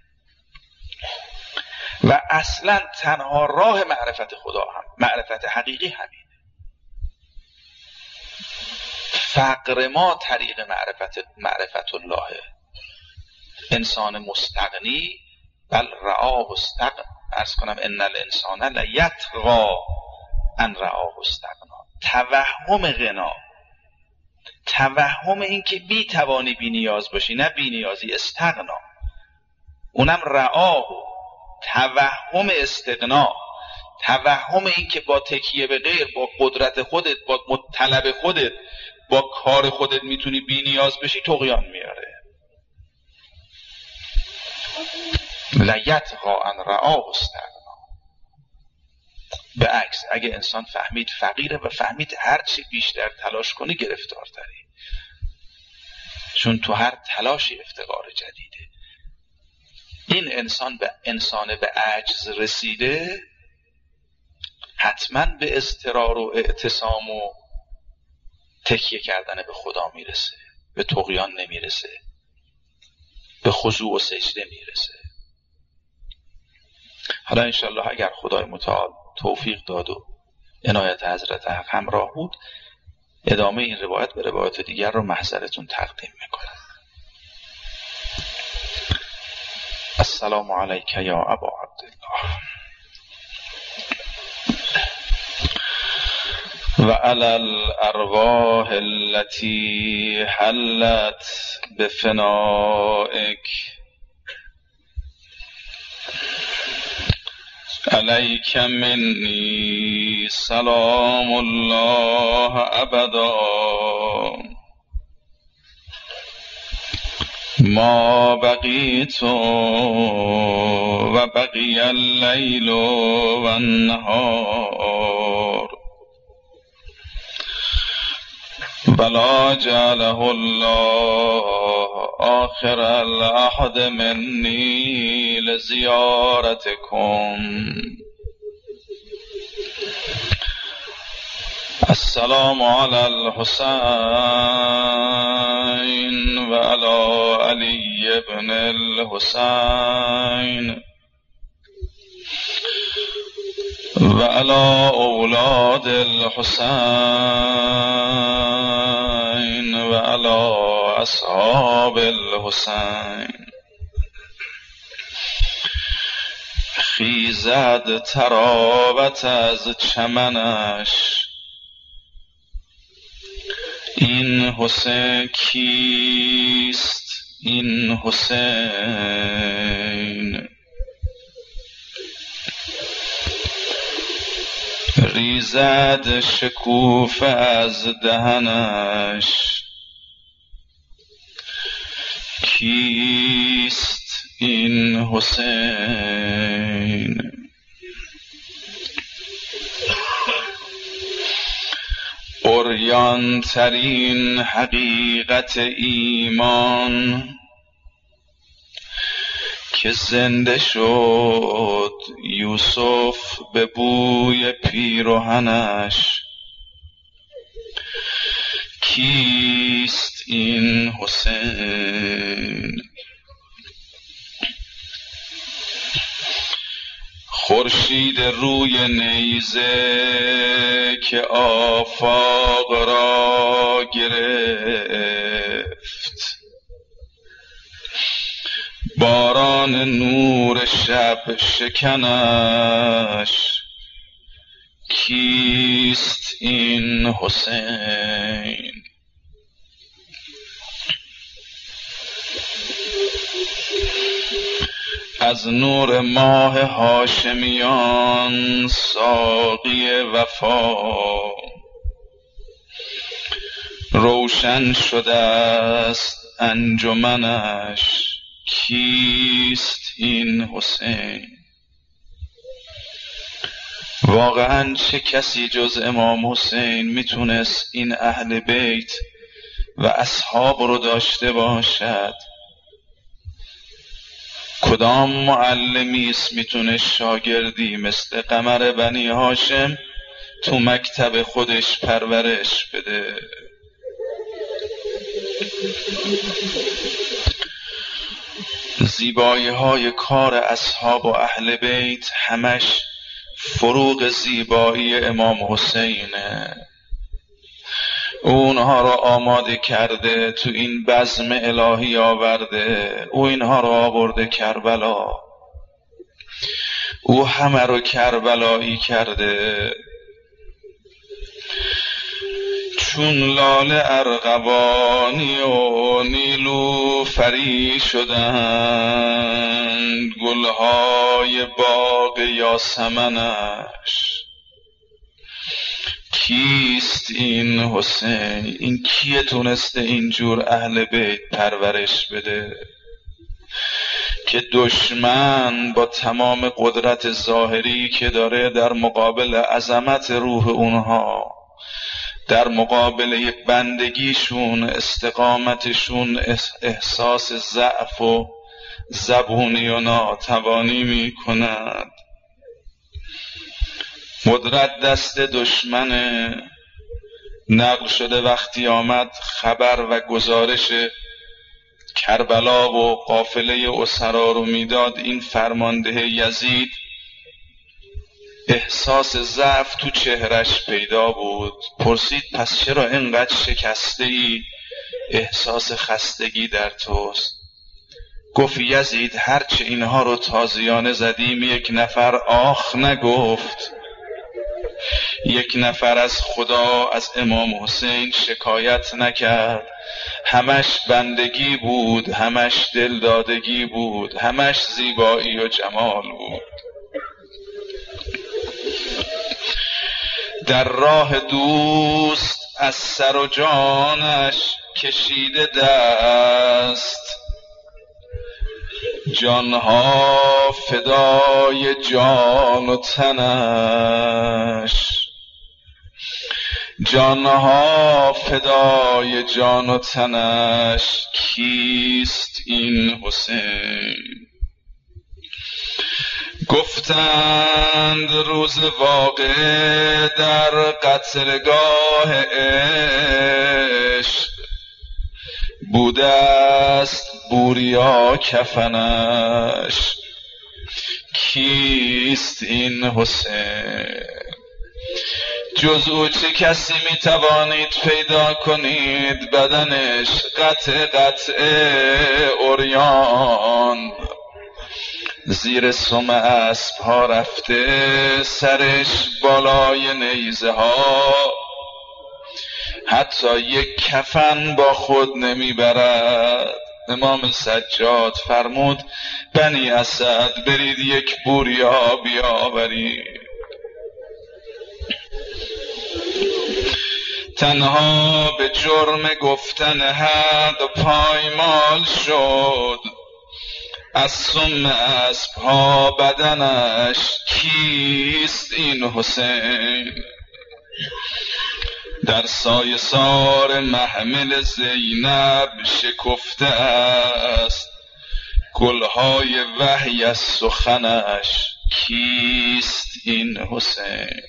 و اصلا تنها راه معرفت خدا هم معرفت حقیقی همینه. فقر ما طریق معرفت معرفت الله. انسان مستغنی بل رآه استغنا، عرض کنم ان الانسان لیطغی ان رآه استغنا. توهم غنا، توهم این که بی توانی بی نیاز باشی، نه بی نیازی، استغنا، اونم رآه، توهم استغنا، توهم این که با تکیه به غیر، با قدرت خودت، با طلب خودت، با کار خودت میتونی بی نیاز بشی، طغیان میاره. لیطغی ان رآه استغنا. به عکس اگه انسان فهمید فقیره و فهمید هر چی بیشتر تلاش کنی گرفتارتری، چون تو هر تلاشی افتقار جدیده. این انسان به انسان به عجز رسیده حتما به اضطرار و اعتصام و تکیه کردن به خدا میرسه، به طغیان نمیرسه، به خضوع و سجده میرسه. حالا انشالله اگر خدای متعال توفیق داد و عنایت حضرت حق همراه بود، ادامه این روایت به روایت دیگر رو محضرتون تقدیم میکنم. السلام علیک یا ابا عبدالله و علی الارواح التي حلت بفنائک علیک منی سلام الله ابدا ما بقیت و بقی اللیل و النهار ولا جعله الله آخر العهد منی لزیارتکم. السلام علی الحسین و علی علی ابن الحسین و علی اولاد الحسین و علی اصحاب الحسین. خیزد تراوت از چمنش این حسین کیست این حسین. ریزد شکوفه از دهنش کیست این حسین. عریان ترین حقیقت ایمان که زنده شد یوسف به بوی پیرهنش کیست این حسین. خورشید روی نیزه که آفاق را گرفت باران نور شب شکنش کیست این حسین. از نور ماه هاشمیان ساقی وفا روشن شده است انجمنش کیست این حسین. واقعا چه کسی جز امام حسین میتونست این اهل بیت و اصحاب رو داشته باشد؟ کدام معلمی است میتونه شاگردی مثل قمر بنی هاشم تو مکتب خودش پرورش بده؟ زیبایی های کار اصحاب و اهل بیت همش فروغ زیبایی امام حسینه. اونها را آماده کرده، تو این بزم الهی آورده، او اینها را آورده کربلا، او همه رو کربلایی کرده. چون لاله ارغوانی و نیلو فری شدند، گلهای باغ یاسمنش. کیست این حسین؟ این کیه تونسته اینجور اهل بیت پرورش بده که دشمن با تمام قدرت ظاهری که داره در مقابل عظمت روح اونها، در مقابل بندگیشون، استقامتشون، احساس ضعف و زبونی و ناتوانی می کند. قدرت دست دشمنه. نقل شده وقتی آمد خبر و گزارش کربلا و قافله اسرا رو میداد، این فرمانده یزید احساس ضعف تو چهرش پیدا بود. پرسید پس چرا اینقدر شکسته ای؟ احساس خستگی در توست. گفت یزید هرچه اینها رو تازیانه زدیم، یک نفر آخ نگفت. یک نفر از خدا، از امام حسین شکایت نکرد. همش بندگی بود، همش دلدادگی بود، همش زیبایی و جمال بود. در راه دوست از سر و جانش کشیده دست، جانها فدای جان و تنش. جانها فدای جان و تنش. کیست این حسین؟ گفتند روز واقع در قتلگاه عشق، بوده است بوریا کفنش. کیست این حسین؟ جز او چه کسی می توانید پیدا کنید؟ بدنش قطع قطع عریان، زیر سم اسب ها رفته، سرش بالای نیزه ها، حتی یک کفن با خود نمی برد. امام سجاد فرمود بنی اسد برید یک بوریا بیاورید. تنها به جرم گفتن حق پایمال شد، از سم اسبها بدنش. کیست این حسین؟ در سایه سار محمل زینب شکفته است، گلهای وحی از سخنش. کیست این حسین؟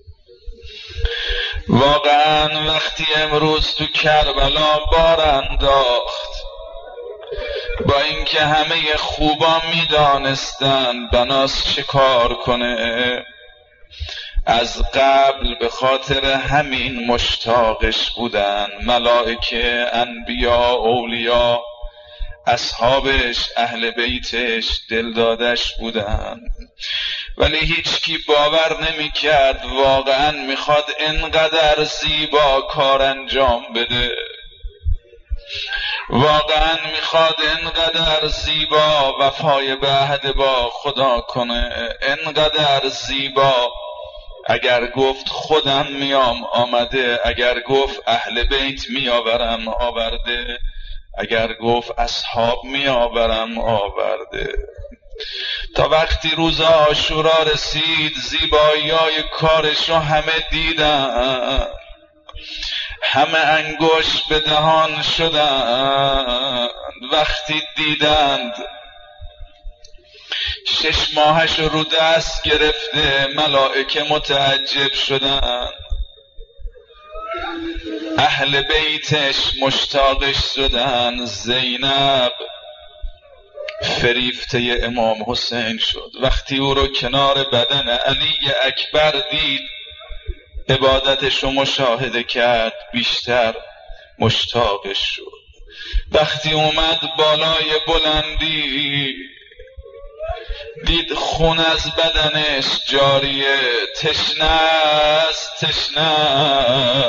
واقعا وقتی امروز تو کربلا بار انداخت، با اینکه همه خوبا میدانستن بناس چه کار کنه، از قبل به خاطر همین مشتاقش بودن. ملائکه، انبیا، اولیا، اصحابش، اهل بیتش دلدادش بودن، ولی هیچ کی باور نمی کرد واقعا میخواد انقدر زیبا کار انجام بده، واقعا میخواد انقدر زیبا وفای به عهد با خدا کنه، انقدر زیبا. اگر گفت خودم میام آمده، اگر گفت اهل بیت میآورم آورده، اگر گفت اصحاب میآورم آورده. تا وقتی روز عاشورا رسید، زیبایی‌های کارشو همه دیدن، همه انگشت به دهان شدند. وقتی دیدند شش ماهش رو دست گرفته، ملائکه متعجب شدند، اهل بیتش مشتاقش شدن. زینب فریفته امام حسین شد. وقتی او رو کنار بدن علی اکبر دید، عبادتش رو مشاهده کرد، بیشتر مشتاقش شد. وقتی اومد بالای بلندی دید خون از بدنش جاریه، تشنه است تشنه،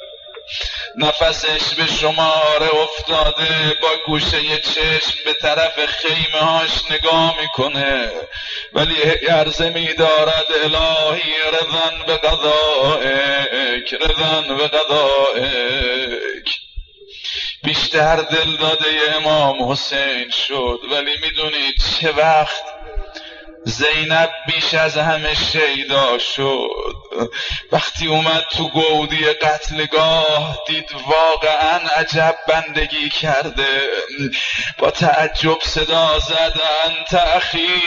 نفسش به شماره افتاده، با گوشه چشم به طرف خیمه هاش نگاه میکنه، ولی عرضه میدارد الهی رضن به قضائک، رضن به قضائک. بیشتر دل داده امام حسین شد. ولی میدونید چه وقت زینب بیش از همه شیدا شد؟ وقتی اومد تو گودی قتلگاه دید واقعا عجب بندگی کرده، با تعجب صدا زد انت اخی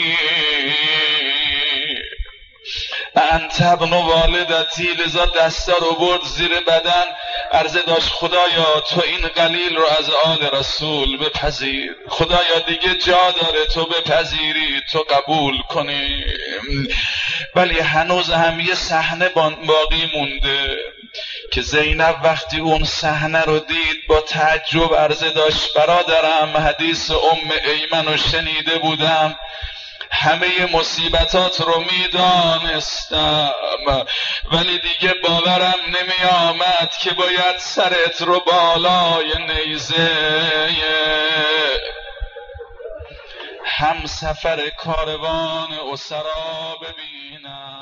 انت ابن والدتی. لذا دستا رو برد زیر بدن، عرضه داشت خدایا تو این قلیل رو از آل رسول بپذیر، خدایا دیگه جا داره تو بپذیری، تو قبول کنی. ولی هنوز هم یه صحنه باقی مونده که زینب وقتی اون صحنه رو دید با تعجب عرضه داشت برادرم حدیث ام ایمن رو شنیده بودم، همه مصیبتات رو میدانستم، ولی دیگه باورم نمی آمد که باید سرت رو بالای نیزه هم سفر کاروان اسرا ببینم.